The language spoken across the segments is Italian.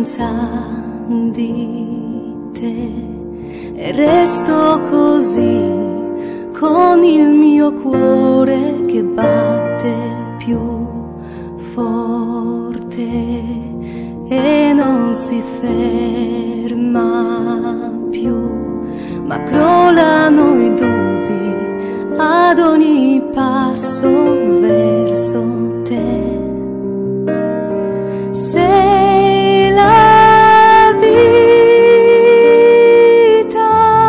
senza di te, e resto così con il mio cuore che batte più forte e non si ferma più, ma crollano i dubbi ad ogni passo verso te. Sei la vita,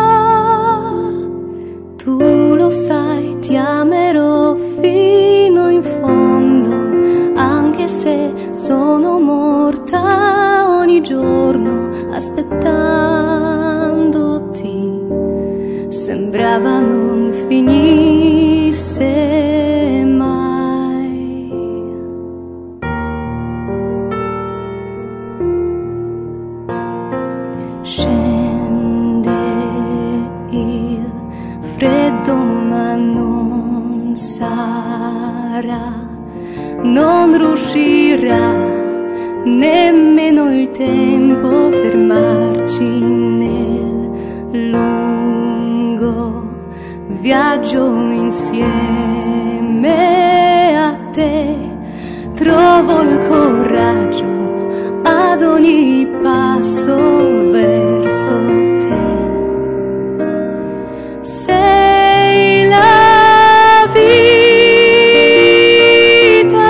tu lo sai, ti amerò fino in fondo, anche se sono morta ogni giorno aspettandoti. Sembrava non finisse mai. Scende il freddo ma non sarà, non riuscirà nemmeno il tempo fermarci nel lungo viaggio insieme a te. Trovo il coraggio ad ogni passo verso te. Sei la vita,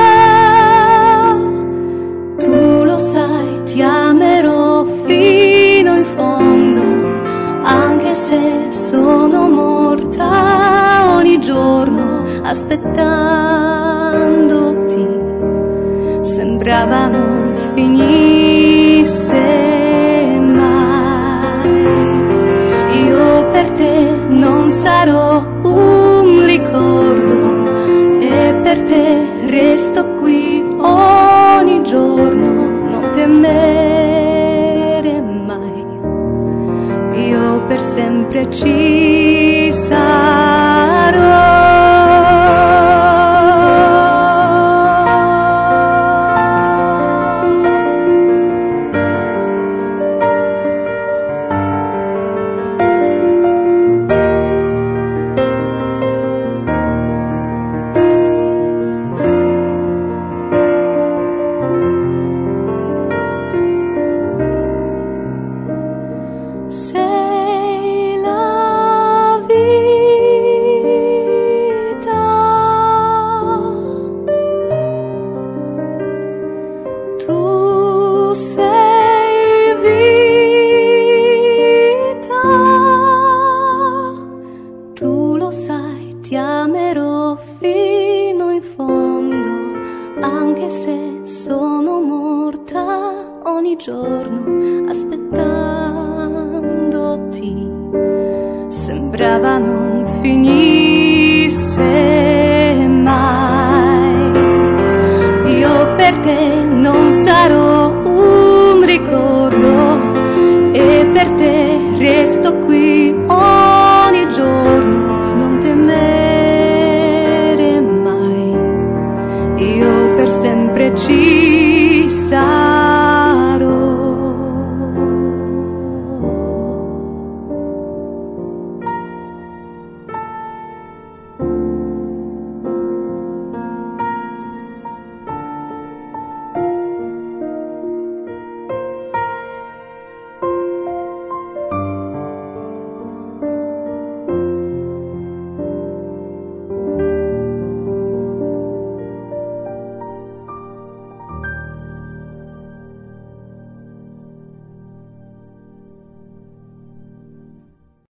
tu lo sai, ti amerò fino in fondo, anche se sono morta ogni giorno aspettandoti. Sembrava non finisse mai. Io per te non sarò un ricordo e per te resto qui ogni giorno. Non temere mai, io per sempre ci sarò. Sei la vita, tu sei vita, tu lo sai, ti amerò fino in fondo, anche se sono morta ogni giorno aspettandoti. Sembrava non finire.